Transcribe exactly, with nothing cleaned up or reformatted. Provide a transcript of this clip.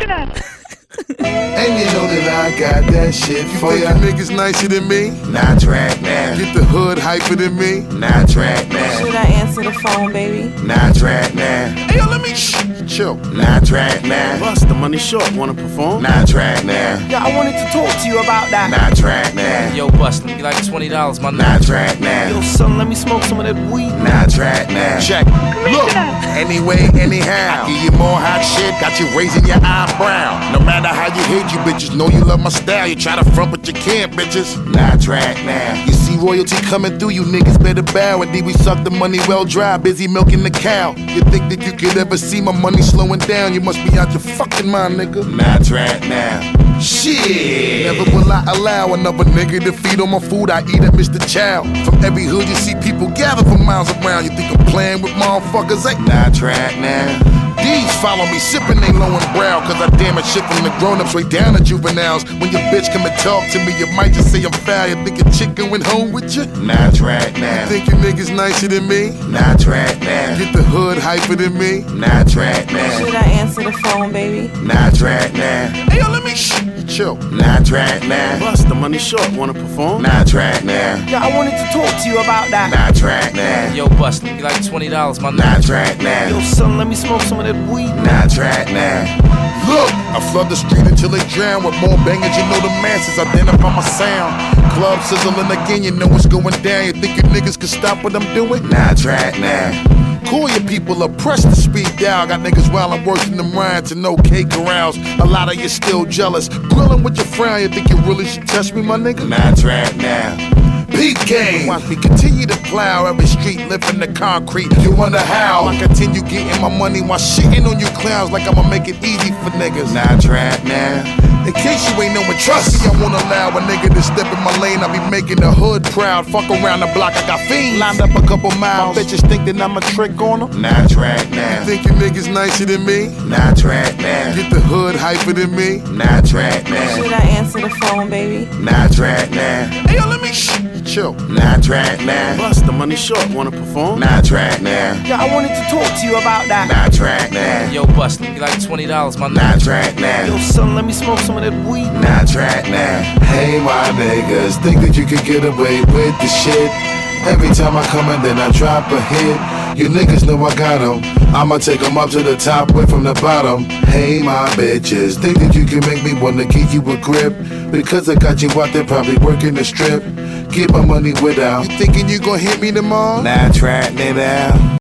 And you know that I got that shit for You ya. think you niggas nicer than me? Nah, track now. Get the hood hyper than me? Nah, track now. Should I answer the phone, baby? Nah, track now. Hey, yo, let me shh, chill. Nah, track now. Bust the money short, wanna perform? Nah, track now. Yeah, I wanted to talk to you about that. Nah, track now. Yo, Bust, let me like twenty dollars, my Nah, nigga. track now. Yo, son, let me smoke some of that weed. Nah, track now. Check. Look. Anyway, anyhow, I give you more hot shit, got you raising your eyebrow. No matter how you hate you bitches, know you love my style. You try to front, but you can't, bitches. Nah, track now. You see royalty coming through, you niggas better bow. And then we suck the money well dry, busy milking the cow. You think that you could ever see my money slowing down? You must be out your fucking mind, nigga. Nah, track now. Shit. Never will I allow another nigga to feed on my food. I eat at Mister Chow. From every hood, you see people gather for miles around. You think I'm playing with motherfuckers? Ain't nah, track now. These follow me, sipping they low and brow. Cause I damage shit from the grown-ups right down to juveniles. When your bitch come and talk to me, you might just say I'm foul. You think your chicken went home with you? Nah, track now. You think you niggas nicer than me? Nah, track now. Get the hood hyper than me? Nah, track now. Should I answer the phone, baby? Nah, track now. Hey, yo, let me shh, chill. Nah, track now. Bust the money short, wanna perform? Nah, track now. Yeah, I wanted to talk to you about that. Nah, track now. Yo, Bust, let me like twenty dollars, my Nah, nigga. track now. Yo, son, let me smoke some of that weed. Nah, track now. Look, I flood the street until they drown. With more bangers, you know the masses identify my sound. Club sizzling again, you know what's going down. You think you niggas can stop what I'm doing? Nah, track now. Call your people up, press the speed down. Got niggas wildin' worse than them rhymes and no K corrals. A lot of you still jealous. Grillin' with your frown, you think you really should touch me, my nigga? Nah, track now. Peak game. Watch me continue to plow every street, lifting the concrete. You wonder how I continue getting my money while shitting on you clowns like I'ma make it easy for niggas. Nah, track now. In case you ain't know and trust me, I won't allow a nigga to step in my lane. I be making the hood proud. Fuck around the block, I got fiends lined up a couple miles. My bitches think that I'm a trick on them. Nah, track now. Think you niggas nicer than me? Nah, track now. Get the hood hyper than me? Nah, track now. Should I answer the phone, baby? Nah, track now. Hey, yo, let me shh, chill. Nah, track now. Bust the money short, wanna perform? Nah, track now. Yeah, I wanted to talk to you about that. Nah, track now. Yo, Bust, let me like twenty dollars, my Nah, nigga. track now. Yo, son, let me smoke some of that weed. Nah, track now. Hey, my niggas, think that you could get away with the shit? Every time I come in, then I drop a hit. You niggas know I got 'em. I'ma take 'em up to the top, way from the bottom. Hey, my bitches, think that you can make me wanna give you a grip? Because I got you out there probably working the strip. Get my money without. You thinking you gon' hit me tomorrow? Nah, track me now.